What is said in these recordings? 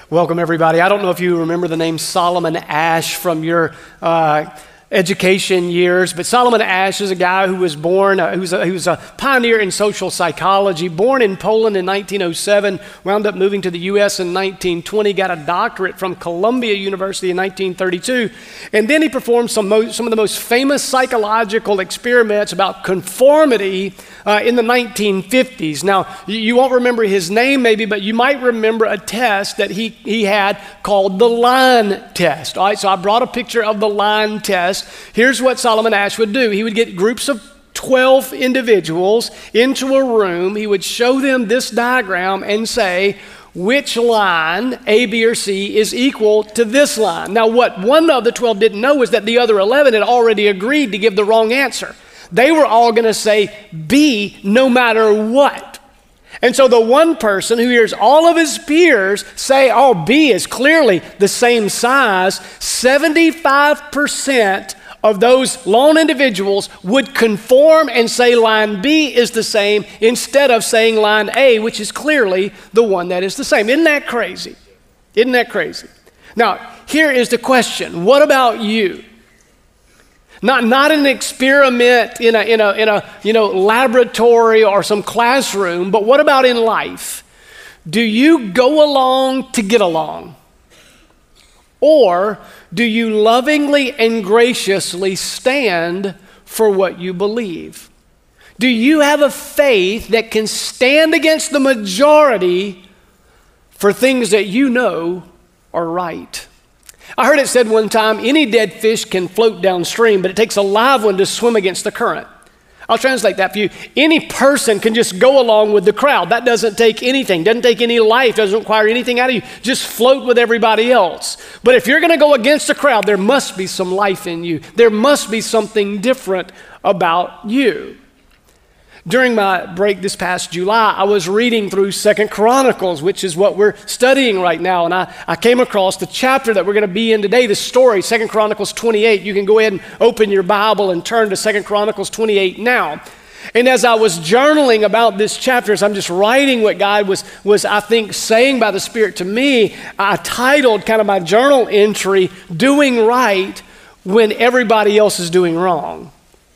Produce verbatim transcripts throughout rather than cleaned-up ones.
Welcome, everybody. I don't know if you remember the name Solomon Asch from your uh, education years, but Solomon Asch is a guy who was born, uh, who, was a, who was a pioneer in social psychology, born in Poland in nineteen oh seven, wound up moving to the U S in nineteen twenty, got a doctorate from Columbia University in nineteen thirty-two, and then he performed some, mo- some of the most famous psychological experiments about conformity uh, in the nineteen fifties. Now, you, you won't remember his name maybe, but you might remember a test that he, he had called the line test. All right, so I brought a picture of the line test. Here's what Solomon Asch would do. He would get groups of twelve individuals into a room. He would show them this diagram and say, which line, A, B, or C, is equal to this line. Now, what one of the twelve didn't know is that the other eleven had already agreed to give the wrong answer. They were all going to say B no matter what. And so the one person who hears all of his peers say, oh, B is clearly the same size, seventy-five percent of those lone individuals would conform and say line B is the same instead of saying line A, which is clearly the one that is the same. Isn't that crazy? Isn't that crazy? Now, here is the question. What about you? Not, not an experiment in a, in a, in a you know, laboratory or some classroom, but what about in life? Do you go along to get along? Or do you lovingly and graciously stand for what you believe? Do you have a faith that can stand against the majority for things that you know are right? I heard it said one time, any dead fish can float downstream, but it takes a live one to swim against the current. I'll translate that for you. Any person can just go along with the crowd. That doesn't take anything, doesn't take any life, doesn't require anything out of you. Just float with everybody else. But if you're going to go against the crowd, there must be some life in you. There must be something different about you. During my break this past July, I was reading through Second Chronicles, which is what we're studying right now, and I, I came across the chapter that we're going to be in today, the story, Second Chronicles twenty-eight. You can go ahead and open your Bible and turn to Second Chronicles twenty-eight now. And as I was journaling about this chapter, as I'm just writing what God was, was, I think, saying by the Spirit to me, I titled kind of my journal entry, Doing Right When Everybody Else is Doing Wrong.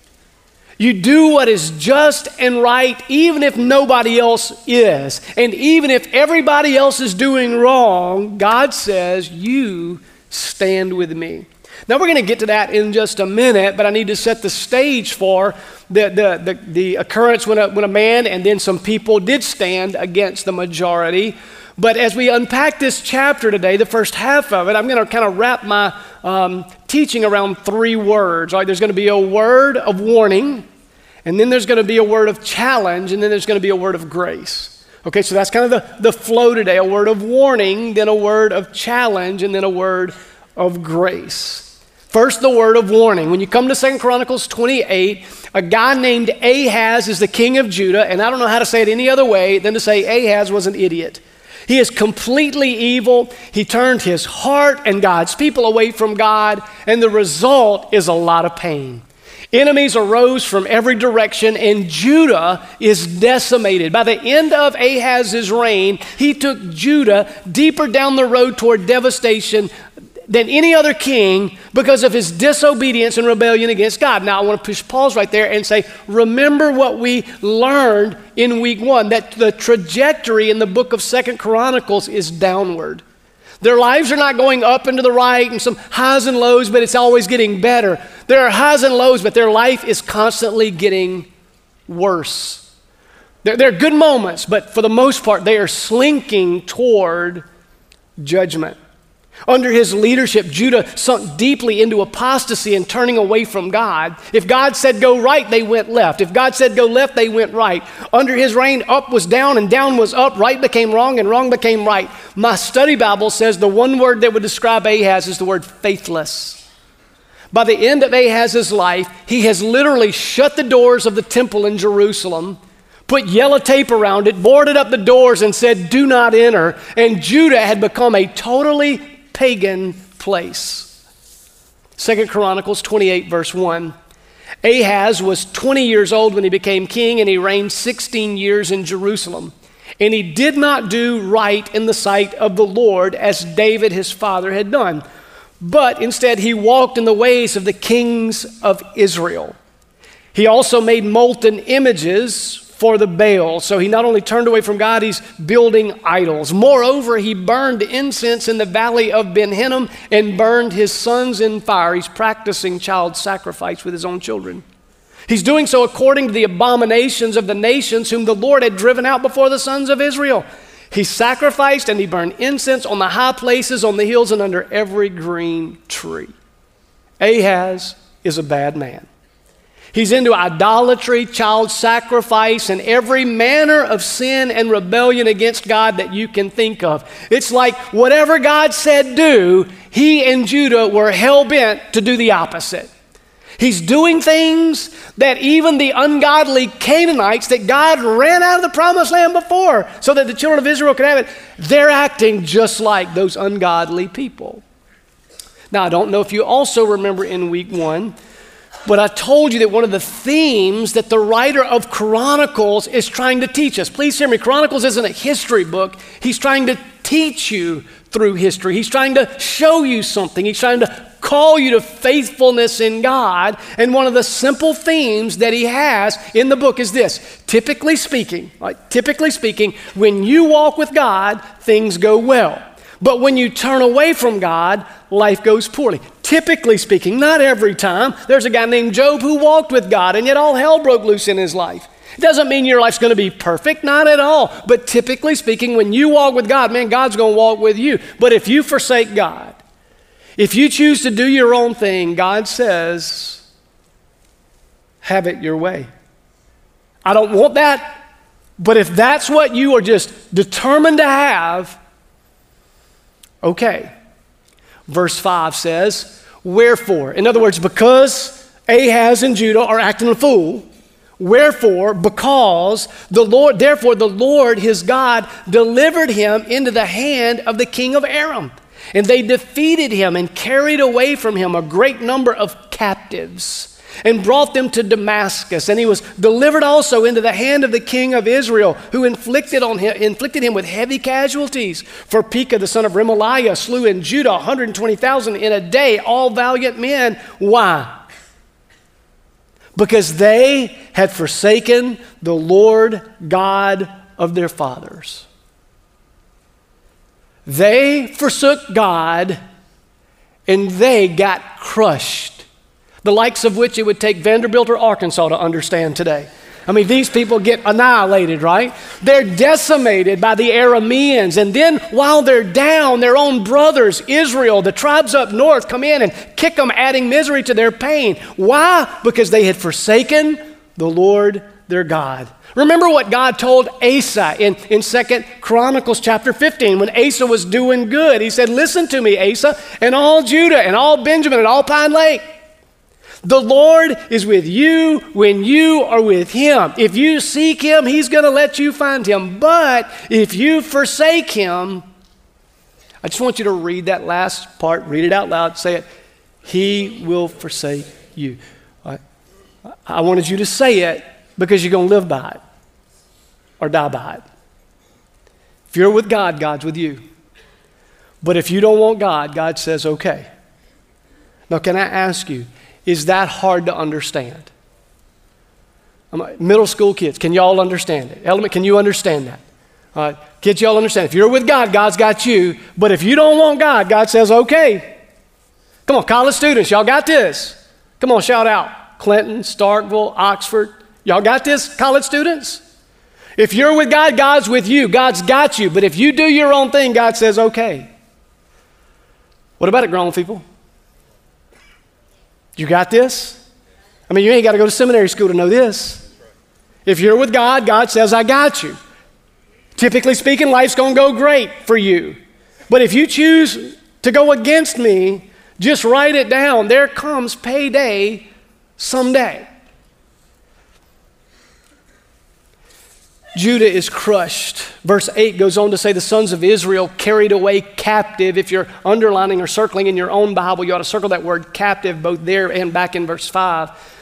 You do what is just and right even if nobody else is. And even if everybody else is doing wrong, God says, you stand with me. Now we're going to get to that in just a minute, but I need to set the stage for the, the, the, the occurrence when a, when a man and then some people did stand against the majority. But as we unpack this chapter today, the first half of it, I'm going to kind of wrap my um, teaching around three words. All right, there's going to be a word of warning, and then there's going to be a word of challenge, and then there's going to be a word of grace. Okay, so that's kind of the, the flow today, a word of warning, then a word of challenge, and then a word of grace. First, the word of warning. When you come to Second Chronicles twenty-eight, a guy named Ahaz is the king of Judah, and I don't know how to say it any other way than to say Ahaz was an idiot. He is completely evil. He turned his heart and God's people away from God, and the result is a lot of pain. Enemies arose from every direction, and Judah is decimated. By the end of Ahaz's reign, he took Judah deeper down the road toward devastation than any other king because of his disobedience and rebellion against God. Now, I want to push pause right there and say, remember what we learned in week one, that the trajectory in the book of Second Chronicles is downward. Their lives are not going up and to the right and some highs and lows, but it's always getting better. There are highs and lows, but their life is constantly getting worse. There, there are good moments, but for the most part, they are slinking toward judgment. Under his leadership, Judah sunk deeply into apostasy and turning away from God. If God said go right, they went left. If God said go left, they went right. Under his reign, up was down and down was up. Right became wrong and wrong became right. My study Bible says the one word that would describe Ahaz is the word faithless. By the end of Ahaz's life, he has literally shut the doors of the temple in Jerusalem, put yellow tape around it, boarded up the doors and said, do not enter. And Judah had become a totally pagan place. Second Chronicles twenty-eight, verse one. Ahaz was twenty years old when he became king, and he reigned sixteen years in Jerusalem. And he did not do right in the sight of the Lord as David his father had done. But instead he walked in the ways of the kings of Israel. He also made molten images for the Baal. So he not only turned away from God, he's building idols. Moreover, he burned incense in the valley of Ben Hinnom and burned his sons in fire. He's practicing child sacrifice with his own children. He's doing so according to the abominations of the nations whom the Lord had driven out before the sons of Israel. He sacrificed and he burned incense on the high places, on the hills, and under every green tree. Ahaz is a bad man. He's into idolatry, child sacrifice, and every manner of sin and rebellion against God that you can think of. It's like whatever God said do, he and Judah were hell-bent to do the opposite. He's doing things that even the ungodly Canaanites that God ran out of the promised land before so that the children of Israel could have it, they're acting just like those ungodly people. Now, I don't know if you also remember in week one, but I told you that one of the themes that the writer of Chronicles is trying to teach us. Please hear me. Chronicles isn't a history book. He's trying to teach you through history. He's trying to show you something. He's trying to call you to faithfulness in God. And one of the simple themes that he has in the book is this. Typically speaking, right, typically speaking, when you walk with God, things go well. But when you turn away from God, life goes poorly. Typically speaking, not every time. There's a guy named Job who walked with God, and yet all hell broke loose in his life. It doesn't mean your life's going to be perfect, not at all. But typically speaking, when you walk with God, man, God's going to walk with you. But if you forsake God, if you choose to do your own thing, God says, have it your way. I don't want that, but if that's what you are just determined to have, okay. Verse five says, wherefore, in other words, because Ahaz and Judah are acting a fool, wherefore, because the Lord, therefore the Lord his God delivered him into the hand of the king of Aram. And they defeated him and carried away from him a great number of captives and brought them to Damascus. And he was delivered also into the hand of the king of Israel, who inflicted on him, inflicted him with heavy casualties. For Pekah, the son of Remaliah, slew in Judah one hundred twenty thousand in a day, all valiant men. Why? Because they had forsaken the Lord God of their fathers. They forsook God and they got crushed, the likes of which it would take Vanderbilt or Arkansas to understand today. I mean, these people get annihilated, right? They're decimated by the Arameans. And then while they're down, their own brothers, Israel, the tribes up north, come in and kick them, adding misery to their pain. Why? Because they had forsaken the Lord their God. Remember what God told Asa in, in Second Chronicles chapter fifteen when Asa was doing good. He said, listen to me, Asa, and all Judah, and all Benjamin, and all Pine Lake. The Lord is with you when you are with him. If you seek him, he's going to let you find him. But if you forsake him, I just want you to read that last part. Read it out loud. Say it. He will forsake you. I, I wanted you to say it because you're going to live by it or die by it. If you're with God, God's with you. But if you don't want God, God says, okay. Now, can I ask you, is that hard to understand? Middle school kids, can y'all understand it? Element, can you understand that? All right. Kids, y'all understand. If you're with God, God's got you. But if you don't want God, God says, okay. Come on, college students, y'all got this. Come on, shout out. Clinton, Starkville, Oxford. Y'all got this, college students? If you're with God, God's with you. God's got you. But if you do your own thing, God says, okay. What about it, grown people? You got this? I mean, you ain't got to go to seminary school to know this. If you're with God, God says, I got you. Typically speaking, life's going to go great for you. But if you choose to go against me, just write it down. There comes payday someday. Judah is crushed. Verse eight goes on to say the sons of Israel carried away captive. If you're underlining or circling in your own Bible, you ought to circle that word captive both there and back in verse five.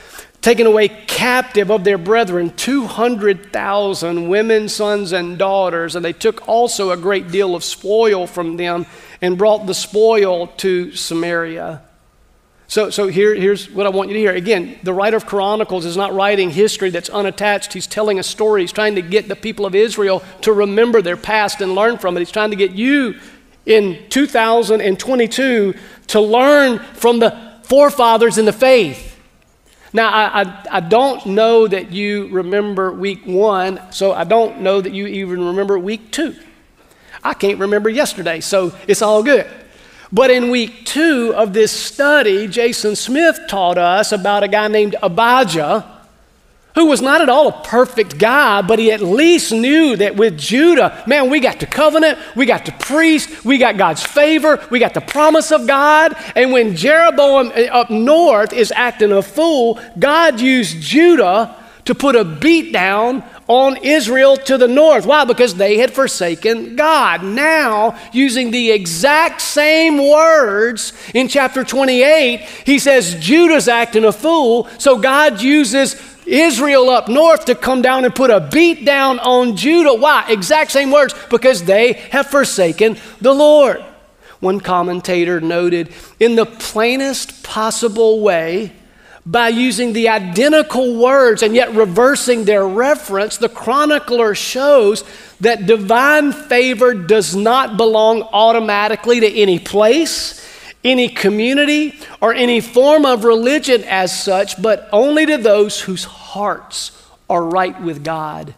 taken away captive of their brethren, two hundred thousand women, sons, and daughters. And they took also a great deal of spoil from them and brought the spoil to Samaria. So, so here, here's what I want you to hear. Again, the writer of Chronicles is not writing history that's unattached. He's telling a story. He's trying to get the people of Israel to remember their past and learn from it. He's trying to get you in two thousand twenty-two to learn from the forefathers in the faith. Now, I, I, I don't know that you remember week one, so I don't know that you even remember week two. I can't remember yesterday, so it's all good. But in week two of this study, Jason Smith taught us about a guy named Abijah, who was not at all a perfect guy, but he at least knew that with Judah, man, we got the covenant, we got the priest, we got God's favor, we got the promise of God. And when Jeroboam up north is acting a fool, God used Judah to put a beat down on Israel to the north. Why? Because they had forsaken God. Now, using the exact same words in chapter twenty-eight, he says Judah's acting a fool, so God uses Israel up north to come down and put a beat down on Judah. Why? Exact same words, because they have forsaken the Lord. One commentator noted, in the plainest possible way, by using the identical words and yet reversing their reference, the chronicler shows that divine favor does not belong automatically to any place, any community, or any form of religion as such, but only to those whose hearts are right with God.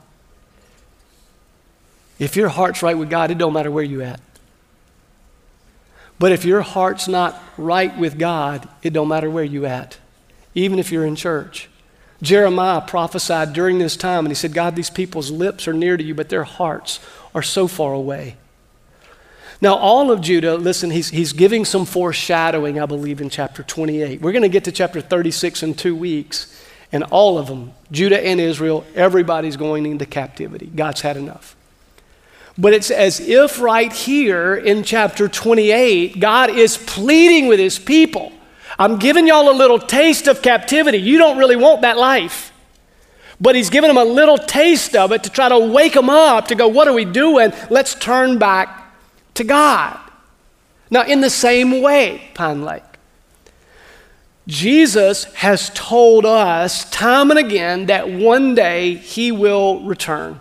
If your heart's right with God, it don't matter where you're at. But if your heart's not right with God, it don't matter where you're at. Even if you're in church. Jeremiah prophesied during this time, and he said, God, these people's lips are near to you, but their hearts are so far away. Now, all of Judah, listen, he's, he's giving some foreshadowing, I believe, in chapter twenty-eight. We're going to get to chapter thirty-six in two weeks, and all of them, Judah and Israel, everybody's going into captivity. God's had enough. But it's as if right here in chapter twenty-eight, God is pleading with his people. I'm giving y'all a little taste of captivity. You don't really want that life. But he's giving them a little taste of it to try to wake them up, to go, what are we doing? Let's turn back to God. Now, in the same way, Pine Lake, Jesus has told us time and again that one day he will return.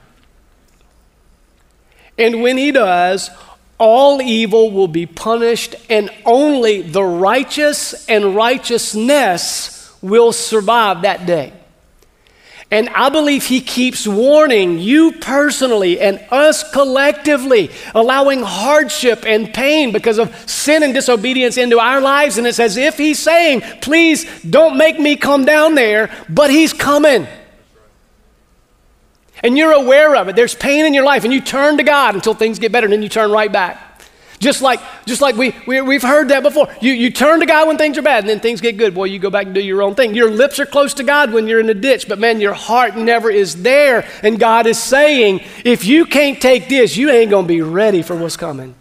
And when he does, all evil will be punished, and only the righteous and righteousness will survive that day. And I believe he keeps warning you personally and us collectively, allowing hardship and pain because of sin and disobedience into our lives. And it's as if he's saying, please don't make me come down there, but he's coming. And you're aware of it. There's pain in your life, and you turn to God until things get better, and then you turn right back. Just like, just like we, we, we've heard that before. You, you turn to God when things are bad, and then things get good. Boy, you go back and do your own thing. Your lips are close to God when you're in the ditch, but man, your heart never is there. And God is saying, if you can't take this, you ain't going to be ready for what's coming.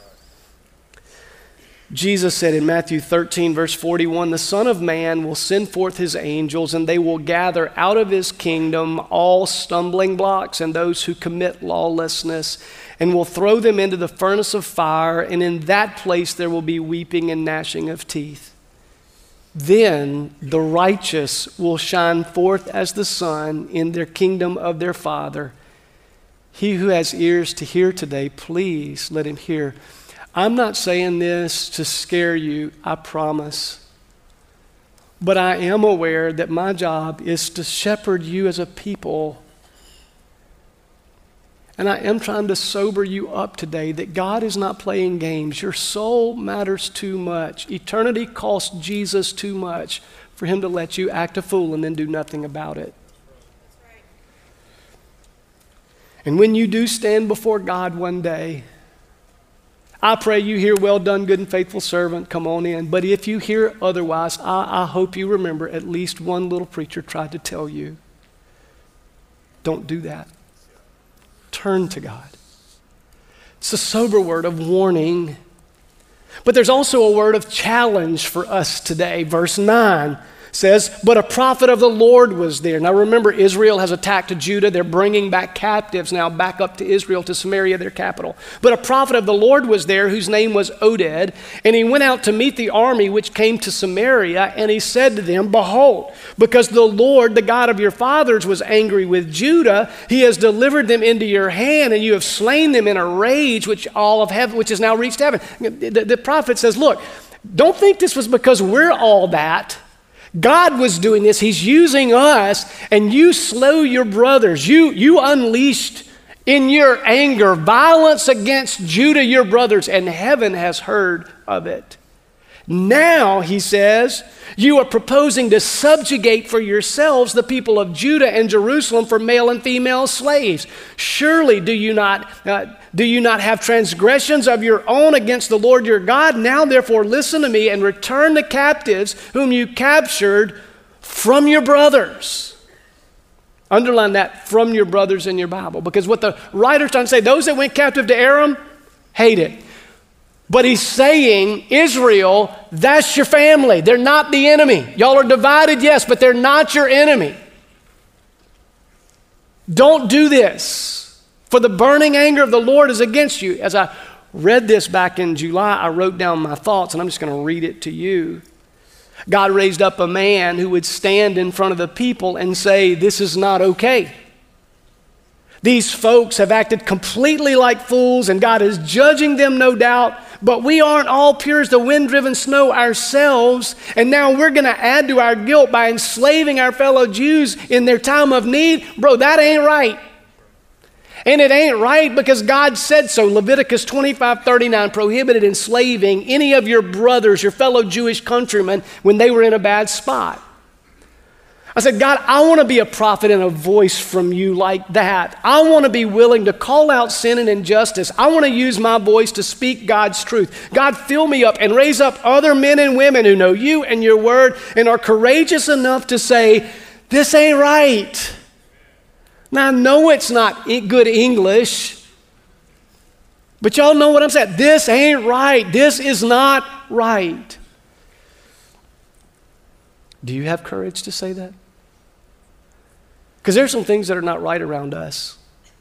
Jesus said in Matthew thirteen, verse forty-one, the Son of Man will send forth his angels, and they will gather out of his kingdom all stumbling blocks and those who commit lawlessness, and will throw them into the furnace of fire, and in that place there will be weeping and gnashing of teeth. Then the righteous will shine forth as the sun in their kingdom of their Father. He who has ears to hear today, please let him hear. I'm not saying this to scare you, I promise. But I am aware that my job is to shepherd you as a people. And I am trying to sober you up today that God is not playing games. Your soul matters too much. Eternity costs Jesus too much for him to let you act a fool and then do nothing about it. And when you do stand before God one day, I pray you hear, well done, good and faithful servant, come on in. But if you hear otherwise, I, I hope you remember at least one little preacher tried to tell you, don't do that. Turn to God. It's a sober word of warning. But there's also a word of challenge for us today. Verse nine says, but a prophet of the Lord was there. Now remember, Israel has attacked Judah. They're bringing back captives now back up to Israel, to Samaria, their capital. But a prophet of the Lord was there whose name was Oded, and he went out to meet the army which came to Samaria, and he said to them, behold, because the Lord, the God of your fathers, was angry with Judah, he has delivered them into your hand, and you have slain them in a rage which all of heaven, which has now reached heaven. The, the prophet says, look, don't think this was because we're all that. God was doing this. He's using us, and you slew your brothers. You, you unleashed in your anger violence against Judah, your brothers, and heaven has heard of it. Now, he says, you are proposing to subjugate for yourselves the people of Judah and Jerusalem for male and female slaves. Surely do you not uh, do you not have transgressions of your own against the Lord your God? Now therefore listen to me and return the captives whom you captured from your brothers. Underline that, from your brothers, in your Bible, because what the writer's trying to say, those that went captive to Aram hate it. But he's saying, Israel, that's your family. They're not the enemy. Y'all are divided, yes, but they're not your enemy. Don't do this, for the burning anger of the Lord is against you. As I read this back in July, I wrote down my thoughts, and I'm just going to read it to you. God raised up a man who would stand in front of the people and say, this is not okay. These folks have acted completely like fools, and God is judging them, no doubt, but we aren't all pure as the wind-driven snow ourselves, and now we're going to add to our guilt by enslaving our fellow Jews in their time of need. Bro, that ain't right. And it ain't right because God said so. Leviticus twenty-five thirty-nine prohibited enslaving any of your brothers, your fellow Jewish countrymen, when they were in a bad spot. I said, God, I want to be a prophet and a voice from you like that. I want to be willing to call out sin and injustice. I want to use my voice to speak God's truth. God, fill me up and raise up other men and women who know you and your word and are courageous enough to say, this ain't right. Now, I know it's not good English, but y'all know what I'm saying. This ain't right. This is not right. Do you have courage to say that? Because there's some things that are not right around us.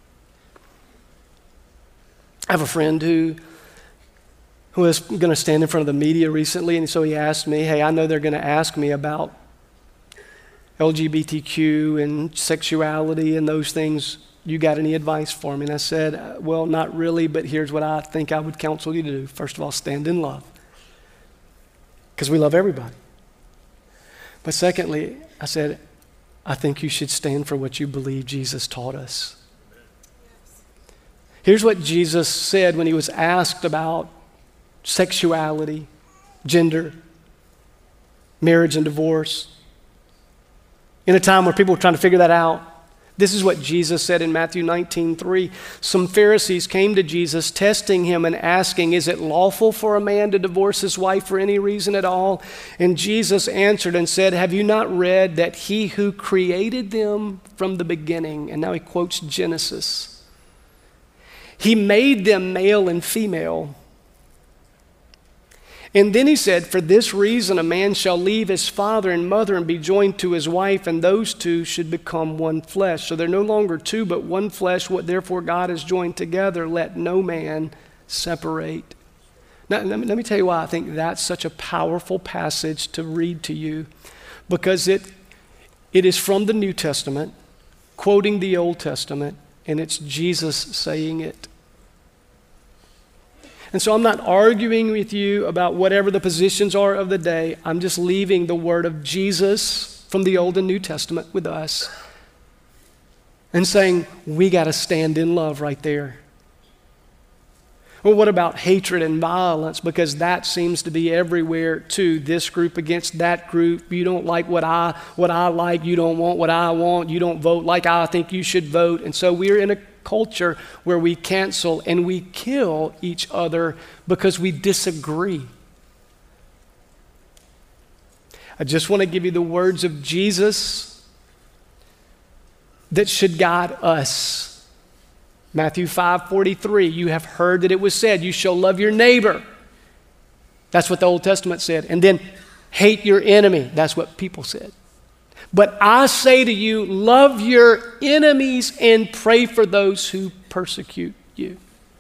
I have a friend who, who was going to stand in front of the media recently, and so he asked me, hey, I know they're going to ask me about L G B T Q and sexuality and those things. You got any advice for me? And I said, well, not really, but here's what I think I would counsel you to do. First of all, stand in love, because we love everybody. But secondly, I said, I think you should stand for what you believe Jesus taught us. Here's what Jesus said when he was asked about sexuality, gender, marriage and divorce. In a time where people were trying to figure that out, this is what Jesus said in Matthew nineteen three. Some Pharisees came to Jesus, testing him and asking, is it lawful for a man to divorce his wife for any reason at all? And Jesus answered and said, have you not read that he who created them from the beginning, and now he quotes Genesis, he made them male and female. And then he said, for this reason a man shall leave his father and mother and be joined to his wife, and those two should become one flesh. So they're no longer two, but one flesh. What therefore God has joined together, let no man separate. Now, let me, let me tell you why I think that's such a powerful passage to read to you. Because it, it is from the New Testament, quoting the Old Testament, and it's Jesus saying it. And so I'm not arguing with you about whatever the positions are of the day. I'm just leaving the word of Jesus from the Old and New Testament with us and saying, we got to stand in love right there. Well, what about hatred and violence? Because that seems to be everywhere too. This group against that group. You don't like what I, what I like. You don't want what I want. You don't vote like I think you should vote. And so we're in a culture where we cancel and we kill each other because we disagree. I just want to give you the words of Jesus that should guide us. Matthew five forty-three, you have heard that it was said, you shall love your neighbor. That's what the Old Testament said. And then Hate your enemy. That's what people said. But I say to you, love your enemies and pray for those who persecute you.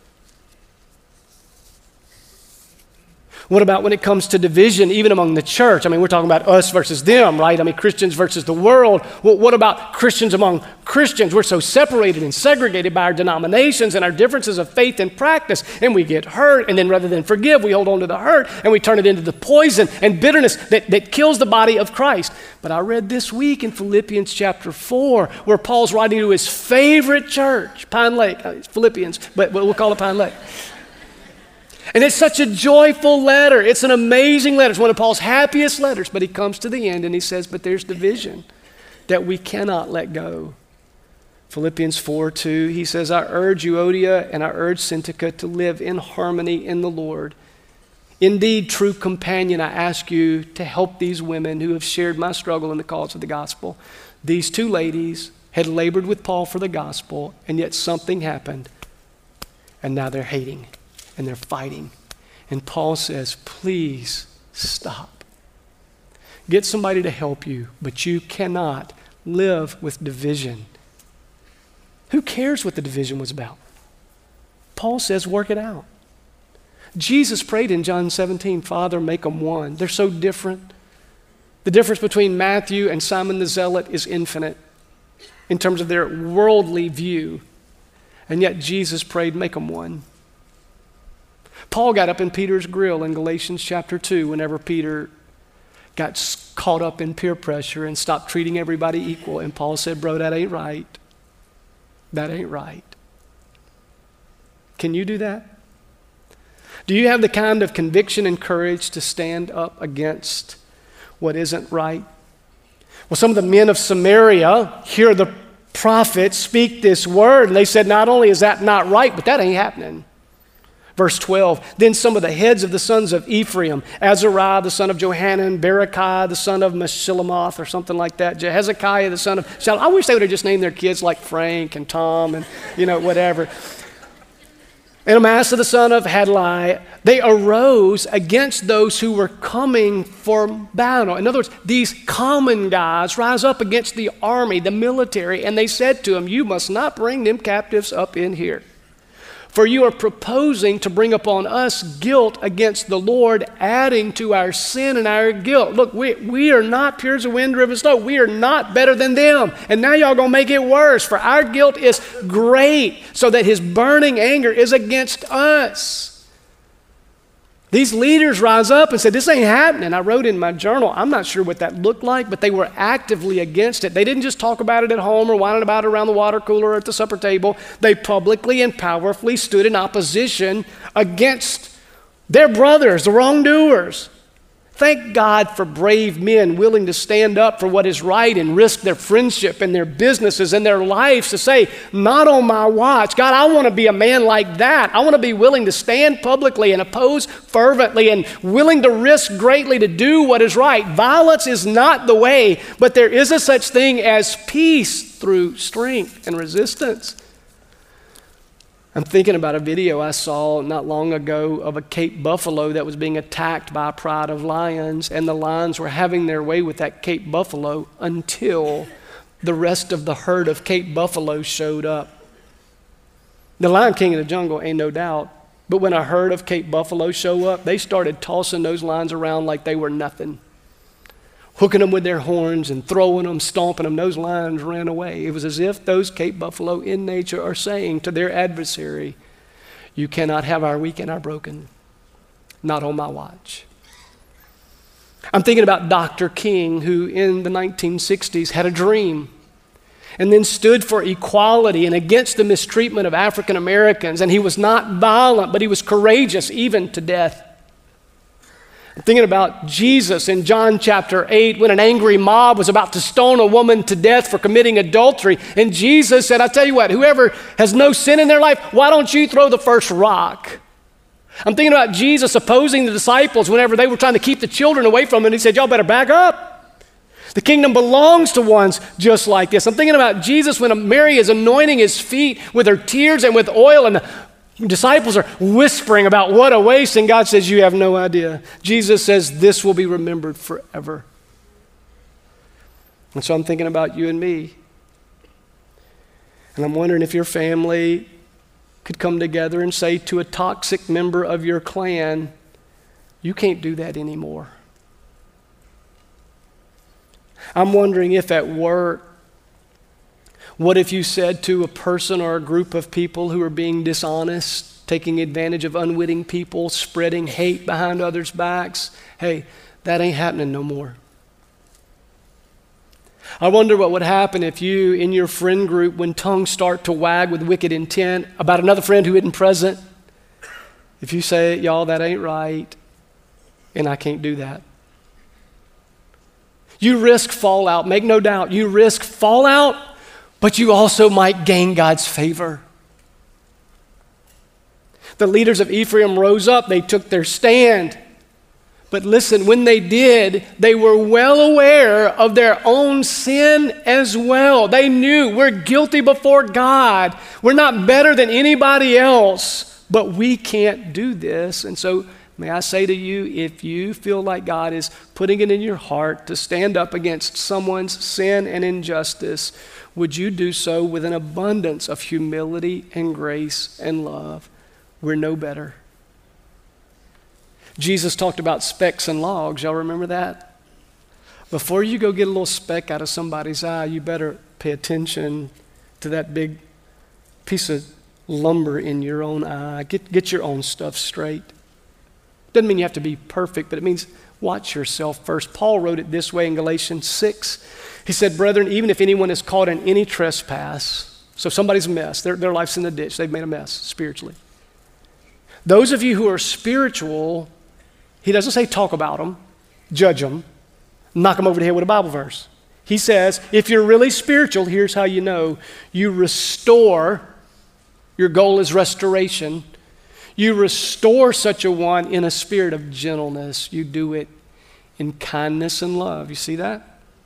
What about when it comes to division, even among the church? I mean, we're talking about us versus them, right? I mean, Christians versus the world. Well, what about Christians among Christians? We're so separated and segregated by our denominations and our differences of faith and practice, and we get hurt, and then rather than forgive, we hold on to the hurt, and we turn it into the poison and bitterness that, that kills the body of Christ. But I read this week in Philippians chapter four, where Paul's writing to his favorite church, Pine Lake, uh, Philippians, but we'll call it Pine Lake. And it's such a joyful letter. It's an amazing letter. It's one of Paul's happiest letters. But he comes to the end and he says, but there's division that we cannot let go. Philippians four two, he says, I urge Euodia and I urge Syntyche to live in harmony in the Lord. Indeed, true companion, I ask you to help these women who have shared my struggle in the cause of the gospel. These two ladies had labored with Paul for the gospel, and yet something happened, and now they're hating. And they're fighting. And Paul says, please stop. Get somebody to help you, but you cannot live with division. Who cares what the division was about? Paul says, work it out. Jesus prayed in John seventeen, Father, make them one. They're so different. The difference between Matthew and Simon the Zealot is infinite in terms of their worldly view. And yet Jesus prayed, make them one. Paul got up in Peter's grill in Galatians chapter two whenever Peter got caught up in peer pressure and stopped treating everybody equal. And Paul said, bro, that ain't right. That ain't right. Can you do that? Do you have the kind of conviction and courage to stand up against what isn't right? Well, some of the men of Samaria hear the prophet speak this word, and they said, not only is that not right, but that ain't happening. Verse twelve, then some of the heads of the sons of Ephraim, Azariah the son of Johanan, Berechiah the son of Meshillemoth or something like that, Hezekiah the son of Shallum. I wish they would have just named their kids like Frank and Tom and, you know, whatever. And Amasa the son of Hadlai, they arose against those who were coming for battle. In other words, these common guys rise up against the army, the military, and they said to him, you must not bring them captives up in here. For you are proposing to bring upon us guilt against the Lord, adding to our sin and our guilt. Look, we, we are not pure as a wind-driven snow. We are not better than them. And now y'all gonna make it worse, for our guilt is great, so that his burning anger is against us. These leaders rise up and said, this ain't happening. I wrote in my journal, I'm not sure what that looked like, but they were actively against it. They didn't just talk about it at home or whining about it around the water cooler or at the supper table. They publicly and powerfully stood in opposition against their brothers, the wrongdoers. Thank God for brave men willing to stand up for what is right and risk their friendship and their businesses and their lives to say, not on my watch. God, I want to be a man like that. I want to be willing to stand publicly and oppose fervently and willing to risk greatly to do what is right. Violence is not the way, but there is a such thing as peace through strength and resistance. I'm thinking about a video I saw not long ago of a Cape buffalo that was being attacked by a pride of lions, and the lions were having their way with that Cape buffalo until the rest of the herd of Cape buffaloes showed up. The Lion King of the jungle, ain't no doubt, but when a herd of Cape buffaloes show up, they started tossing those lions around like they were nothing, hooking them with their horns and throwing them, stomping them. Those lions ran away. It was as if those Cape buffalo in nature are saying to their adversary, you cannot have our weak and our broken, not on my watch. I'm thinking about Doctor King, who in the nineteen sixties had a dream and then stood for equality and against the mistreatment of African Americans. And he was not violent, but he was courageous even to death. I'm thinking about Jesus in John chapter eight when an angry mob was about to stone a woman to death for committing adultery. And Jesus said, I tell you what, whoever has no sin in their life, why don't you throw the first rock? I'm thinking about Jesus opposing the disciples whenever they were trying to keep the children away from him. And he said, y'all better back up. The kingdom belongs to ones just like this. I'm thinking about Jesus when Mary is anointing his feet with her tears and with oil, and the Disciples are whispering about what a waste, and God says, you have no idea. Jesus says, this will be remembered forever. And so I'm thinking about you and me. And I'm wondering if your family could come together and say to a toxic member of your clan, you can't do that anymore. I'm wondering if at work, what if you said to a person or a group of people who are being dishonest, taking advantage of unwitting people, spreading hate behind others' backs, hey, that ain't happening no more. I wonder what would happen if you, in your friend group, when tongues start to wag with wicked intent about another friend who isn't present, if you say, y'all, that ain't right, and I can't do that. You risk fallout, make no doubt. You risk fallout, but you also might gain God's favor. The leaders of Ephraim rose up, they took their stand. But listen, when they did, they were well aware of their own sin as well. They knew we're guilty before God. We're not better than anybody else, but we can't do this. And so may I say to you, if you feel like God is putting it in your heart to stand up against someone's sin and injustice, would you do so with an abundance of humility and grace and love? We're no better. Jesus talked about specks and logs. Y'all remember that? Before you go get a little speck out of somebody's eye, you better pay attention to that big piece of lumber in your own eye. Get, get your own stuff straight. Doesn't mean you have to be perfect, but it means watch yourself first. Paul wrote it this way in Galatians six. He said, brethren, even if anyone is caught in any trespass, so somebody's a mess, their, their life's in the ditch, they've made a mess spiritually. Those of you who are spiritual, he doesn't say talk about them, judge them, knock them over the head with a Bible verse. He says, if you're really spiritual, here's how you know. You restore, your goal is restoration. You restore such a one in a spirit of gentleness. You do it in kindness and love. You see that?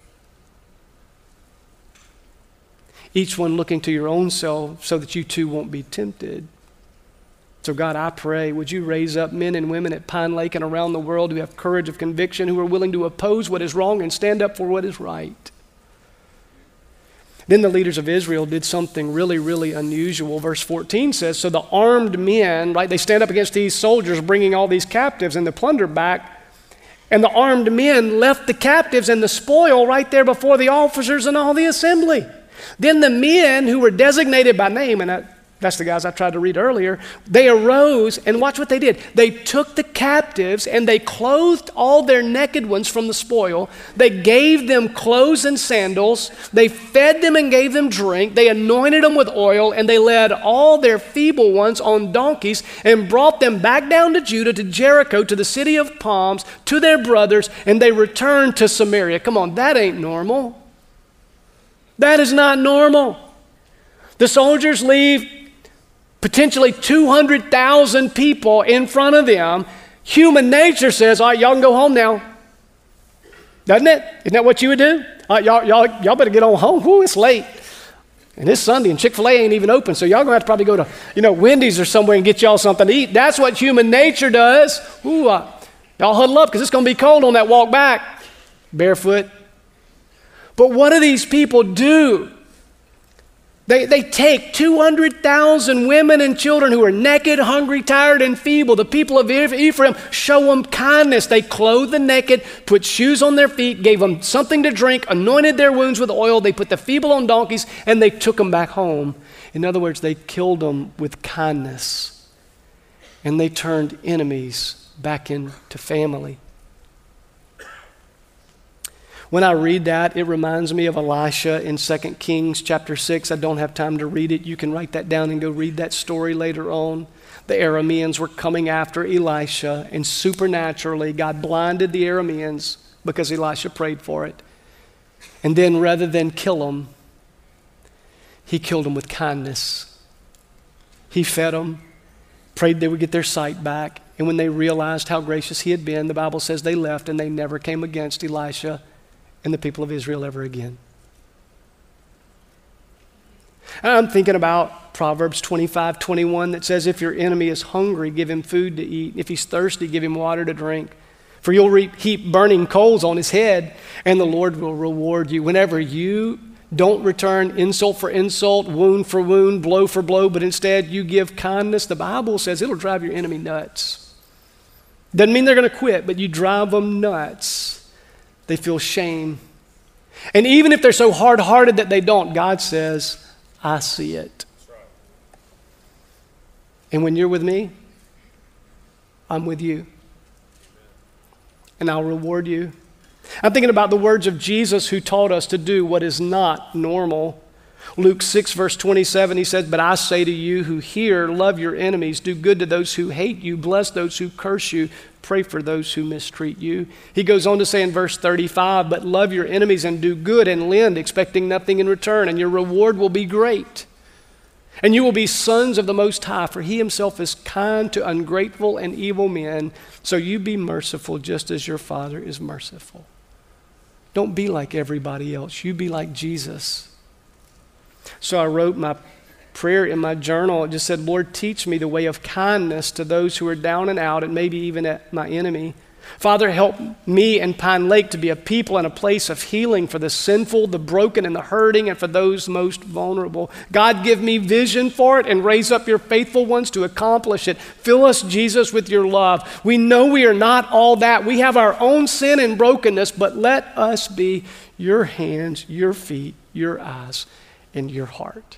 Each one looking to your own self so that you too won't be tempted. So God, I pray, would you raise up men and women at Pine Lake and around the world who have courage of conviction, who are willing to oppose what is wrong and stand up for what is right. Then the leaders of Israel did something really, really unusual. Verse fourteen says, so the armed men, right, they stand up against these soldiers bringing all these captives and the plunder back, and the armed men left the captives and the spoil right there before the officers and all the assembly. Then the men who were designated by name, and I, that's the guys I tried to read earlier, they arose and watch what they did. They took the captives and they clothed all their naked ones from the spoil. They gave them clothes and sandals. They fed them and gave them drink. They anointed them with oil, and they led all their feeble ones on donkeys and brought them back down to Judah, to Jericho, to the city of palms, to their brothers, and they returned to Samaria. Come on, that ain't normal. That is not normal. The soldiers leave potentially two hundred thousand people in front of them. Human nature says, all right, y'all can go home now. Doesn't it? Isn't that what you would do? All right, y'all, y'all, y'all better get on home. Whoo, it's late. And it's Sunday, and Chick-fil-A ain't even open, so y'all going to have to probably go to, you know, Wendy's or somewhere and get y'all something to eat. That's what human nature does. Ooh, uh, y'all huddle up because it's going to be cold on that walk back. Barefoot. But what do these people do? They, they take two hundred thousand women and children who are naked, hungry, tired, and feeble. The people of Ephraim show them kindness. They clothed the naked, put shoes on their feet, gave them something to drink, anointed their wounds with oil. They put the feeble on donkeys, and they took them back home. In other words, they killed them with kindness, and they turned enemies back into family. When I read that, it reminds me of Elisha in Second Kings chapter six. I don't have time to read it. You can write that down and go read that story later on. The Arameans were coming after Elisha, and supernaturally, God blinded the Arameans because Elisha prayed for it. And then rather than kill them, he killed them with kindness. He fed them, prayed they would get their sight back, and when they realized how gracious he had been, the Bible says they left and they never came against Elisha and the people of Israel ever again. And I'm thinking about Proverbs twenty-five, twenty-one that says, if your enemy is hungry, give him food to eat. If he's thirsty, give him water to drink. For you'll reap, heap burning coals on his head, and the Lord will reward you. Whenever you don't return insult for insult, wound for wound, blow for blow, but instead you give kindness, the Bible says it'll drive your enemy nuts. Doesn't mean they're going to quit, but you drive them nuts. They feel shame. And even if they're so hard-hearted that they don't, God says, I see it. And when you're with me, I'm with you. And I'll reward you. I'm thinking about the words of Jesus who taught us to do what is not normal. Luke six, verse twenty-seven, he says, but I say to you who hear, love your enemies, do good to those who hate you, bless those who curse you, pray for those who mistreat you. He goes on to say in verse thirty-five, but love your enemies and do good and lend, expecting nothing in return, and your reward will be great. And you will be sons of the Most High, for he himself is kind to ungrateful and evil men. So you be merciful just as your Father is merciful. Don't be like everybody else. You be like Jesus. So I wrote my prayer in my journal. It just said, Lord, teach me the way of kindness to those who are down and out, and maybe even at my enemy. Father, help me and Pine Lake to be a people and a place of healing for the sinful, the broken, and the hurting, and for those most vulnerable. God, give me vision for it and raise up your faithful ones to accomplish it. Fill us, Jesus, with your love. We know we are not all that. We have our own sin and brokenness, but let us be your hands, your feet, your eyes, and your heart.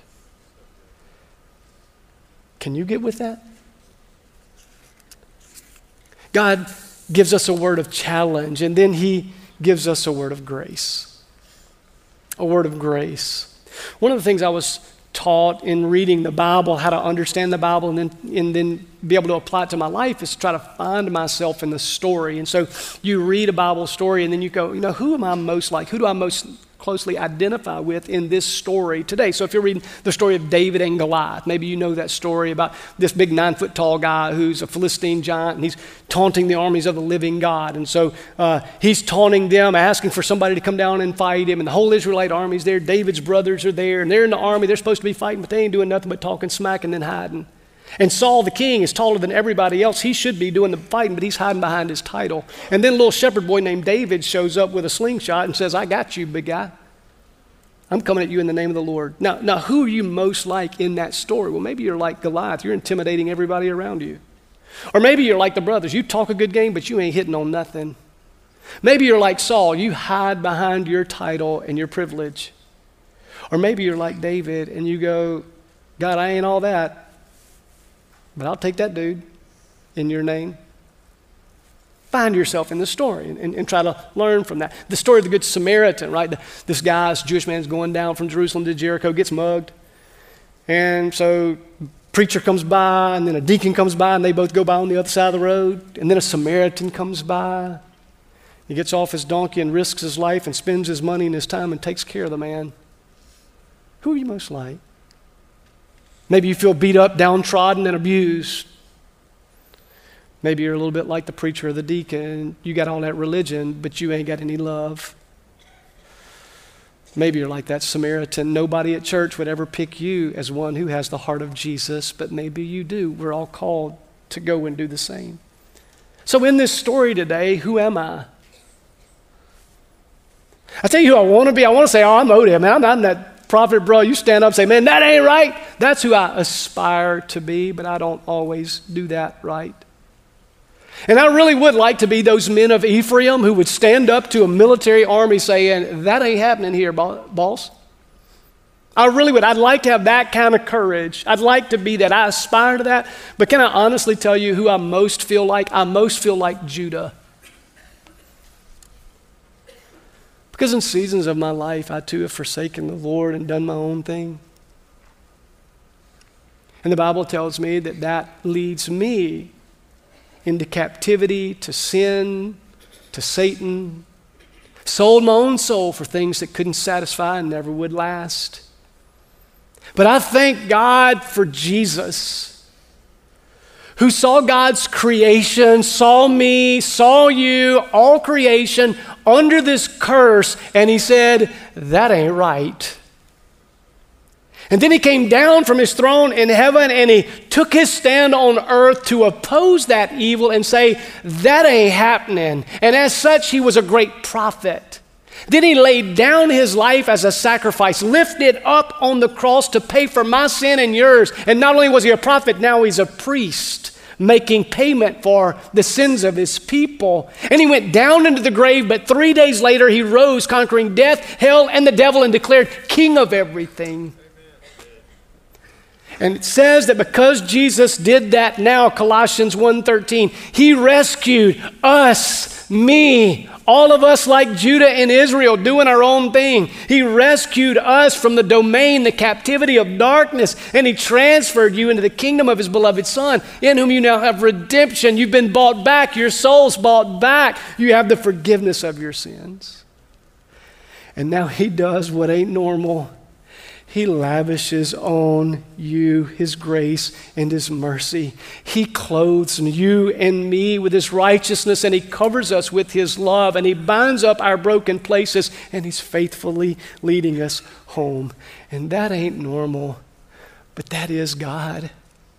Can you get with that? God gives us a word of challenge, and then he gives us a word of grace. A word of grace. One of the things I was taught in reading the Bible, how to understand the Bible, and then, and then be able to apply it to my life, is to try to find myself in the story. And so you read a Bible story, and then you go, you know, who am I most like? Who do I most closely identify with in this story today? So if you're reading the story of David and Goliath, maybe you know that story about this big nine foot tall guy who's a Philistine giant, and he's taunting the armies of the living God. And so uh, he's taunting them, asking for somebody to come down and fight him, and the whole Israelite army's there. David's brothers are there, and they're in the army. They're supposed to be fighting, but they ain't doing nothing but talking smack and then hiding. And Saul the king is taller than everybody else. He should be doing the fighting, but he's hiding behind his title. And then a little shepherd boy named David shows up with a slingshot and says, I got you, big guy. I'm coming at you in the name of the Lord. Now, now, who are you most like in that story? Well, maybe you're like Goliath. You're intimidating everybody around you. Or maybe you're like the brothers. You talk a good game, but you ain't hitting on nothing. Maybe you're like Saul. You hide behind your title and your privilege. Or maybe you're like David and you go, God, I ain't all that, but I'll take that dude in your name. Find yourself in the story and, and, and try to learn from that. The story of the Good Samaritan, right? The, this guy, this Jewish man, is going down from Jerusalem to Jericho, gets mugged. And so preacher comes by, and then a deacon comes by, and they both go by on the other side of the road. And then a Samaritan comes by. He gets off his donkey and risks his life and spends his money and his time and takes care of the man. Who are you most like? Maybe you feel beat up, downtrodden, and abused. Maybe you're a little bit like the preacher or the deacon. You got all that religion, but you ain't got any love. Maybe you're like that Samaritan. Nobody at church would ever pick you as one who has the heart of Jesus, but maybe you do. We're all called to go and do the same. So in this story today, who am I? I tell you who I want to be. I want to say, oh, I'm Odie. Man, I'm, I'm that prophet, bro. You stand up and say, man, that ain't right. That's who I aspire to be, but I don't always do that right. And I really would like to be those men of Ephraim who would stand up to a military army saying, that ain't happening here, boss. I really would. I'd like to have that kind of courage. I'd like to be that. I aspire to that. But can I honestly tell you who I most feel like? I most feel like Judah. Because in seasons of my life, I too have forsaken the Lord and done my own thing. And the Bible tells me that that leads me into captivity, to sin, to Satan. Sold my own soul for things that couldn't satisfy and never would last. But I thank God for Jesus, who saw God's creation, saw me, saw you, all creation under this curse, and he said, that ain't right. And then he came down from his throne in heaven and he took his stand on earth to oppose that evil and say, that ain't happening. And as such, he was a great prophet. Then he laid down his life as a sacrifice, lifted up on the cross to pay for my sin and yours. And not only was he a prophet, now he's a priest, making payment for the sins of his people. And he went down into the grave, but three days later he rose, conquering death, hell, and the devil, and declared king of everything. And it says that because Jesus did that now, Colossians one thirteen, he rescued us, me, all of us like Judah and Israel doing our own thing. He rescued us from the domain, the captivity of darkness, and he transferred you into the kingdom of his beloved Son, in whom you now have redemption. You've been bought back. Your soul's bought back. You have the forgiveness of your sins. And now he does what ain't normal. He lavishes on you his grace and his mercy. He clothes you and me with his righteousness, and he covers us with his love, and he binds up our broken places, and he's faithfully leading us home. And that ain't normal, but that is God.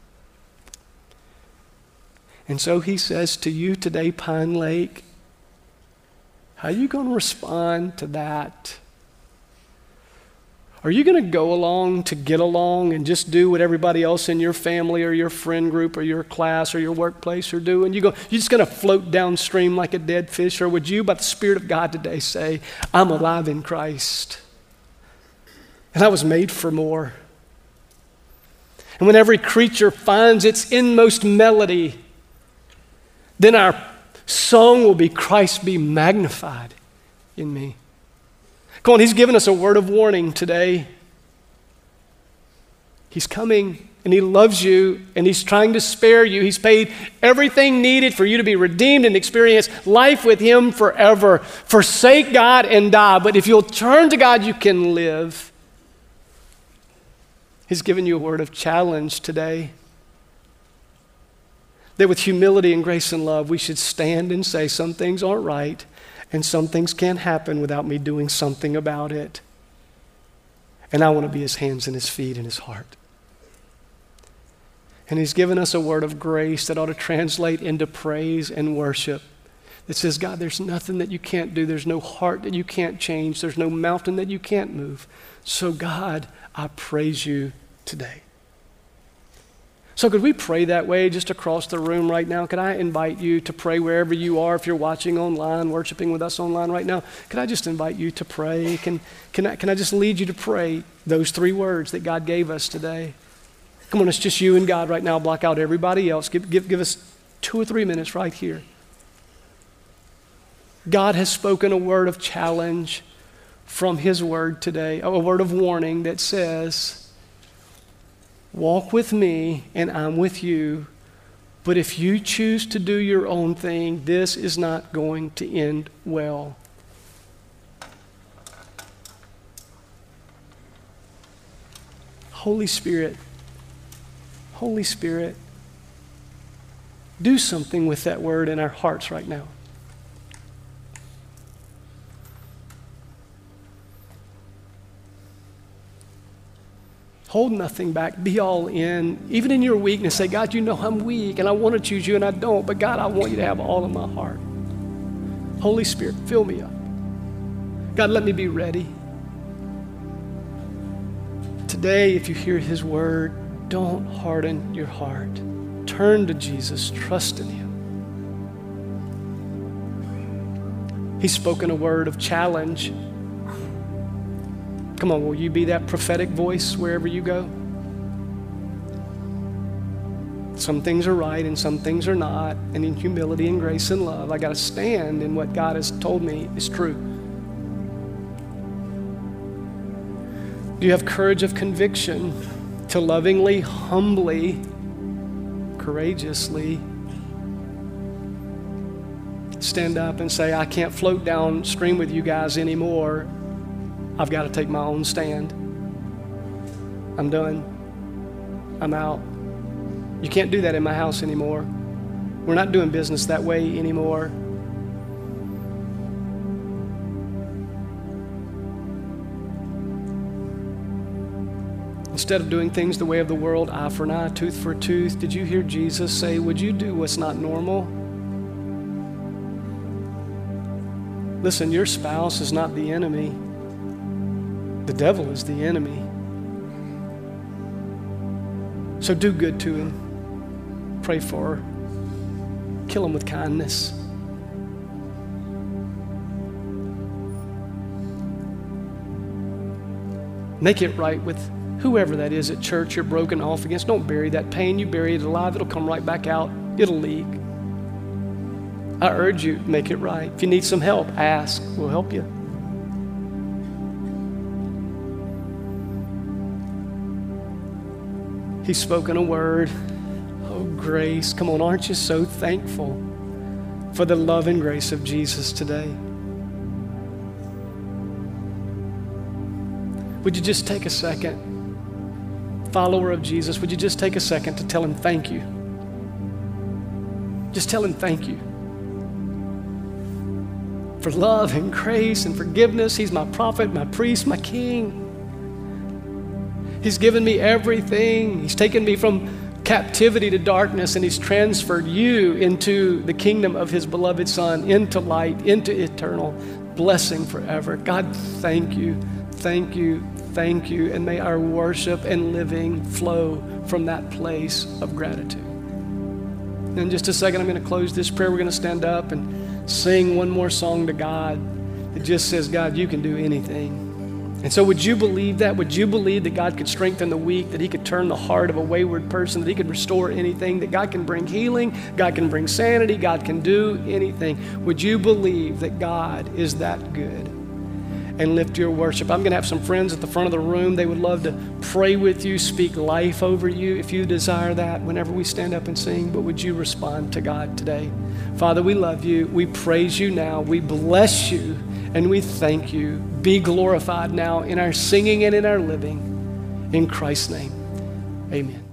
And so he says to you today, Pine Lake, how are you going to respond to that? Are you going to go along to get along and just do what everybody else in your family or your friend group or your class or your workplace are doing? You go, you're just going to float downstream like a dead fish? Or would you, by the Spirit of God today, say, I'm alive in Christ, and I was made for more? And when every creature finds its inmost melody, then our song will be, Christ be magnified in me. Come on, he's given us a word of warning today. He's coming and he loves you and he's trying to spare you. He's paid everything needed for you to be redeemed and experience life with him forever. Forsake God and die. But if you'll turn to God, you can live. He's given you a word of challenge today. That with humility and grace and love, we should stand and say some things aren't right. And some things can't happen without me doing something about it. And I want to be his hands and his feet and his heart. And he's given us a word of grace that ought to translate into praise and worship. That says, God, there's nothing that you can't do. There's no heart that you can't change. There's no mountain that you can't move. So God, I praise you today. So could we pray that way just across the room right now? Could I invite you to pray wherever you are? If you're watching online, worshiping with us online right now, could I just invite you to pray? Can, can, I, can I just lead you to pray those three words that God gave us today? Come on, it's just you and God right now. Block out everybody else. Give, give, give us two or three minutes right here. God has spoken a word of challenge from his word today, a word of warning that says, walk with me and I'm with you, but if you choose to do your own thing, this is not going to end well. Holy Spirit, Holy Spirit, do something with that word in our hearts right now. Hold nothing back. Be all in. Even in your weakness, say, God, you know I'm weak and I want to choose you and I don't, but God, I want you to have all of my heart. Holy Spirit, fill me up. God, let me be ready. Today, if you hear his word, don't harden your heart. Turn to Jesus. Trust in him. He's spoken a word of challenge. Come on, will you be that prophetic voice wherever you go? Some things are right and some things are not. And in humility and grace and love, I got to stand in what God has told me is true. Do you have courage of conviction to lovingly, humbly, courageously stand up and say, I can't float downstream with you guys anymore. I've got to take my own stand. I'm done. I'm out. You can't do that in my house anymore. We're not doing business that way anymore. Instead of doing things the way of the world, eye for an eye, tooth for a tooth, did you hear Jesus say, would you do what's not normal? Listen, your spouse is not the enemy. The devil is the enemy. So do good to him. Pray for her. Kill him with kindness. Make it right with whoever that is at church you're broken off against. Don't bury that pain. You bury it alive, it'll come right back out. It'll leak. I urge you, make it right. If you need some help, ask. We'll help you. He's spoken a word. Oh, grace. Come on, aren't you so thankful for the love and grace of Jesus today? Would you just take a second, follower of Jesus, would you just take a second to tell him thank you? Just tell him thank you for love and grace and forgiveness. He's my prophet, my priest, my king. He's given me everything. He's taken me from captivity to darkness, and he's transferred you into the kingdom of his beloved Son, into light, into eternal blessing forever. God, thank you, thank you, thank you, and may our worship and living flow from that place of gratitude. And in just a second, I'm going to close this prayer. We're going to stand up and sing one more song to God that just says, God, you can do anything. And so would you believe that? Would you believe that God could strengthen the weak, that he could turn the heart of a wayward person, that he could restore anything, that God can bring healing, God can bring sanity, God can do anything? Would you believe that God is that good? And lift your worship. I'm going to have some friends at the front of the room. They would love to pray with you, speak life over you if you desire that whenever we stand up and sing. But would you respond to God today? Father, we love you. We praise you now. We bless you and we thank you. Be glorified now in our singing and in our living. In Christ's name, amen.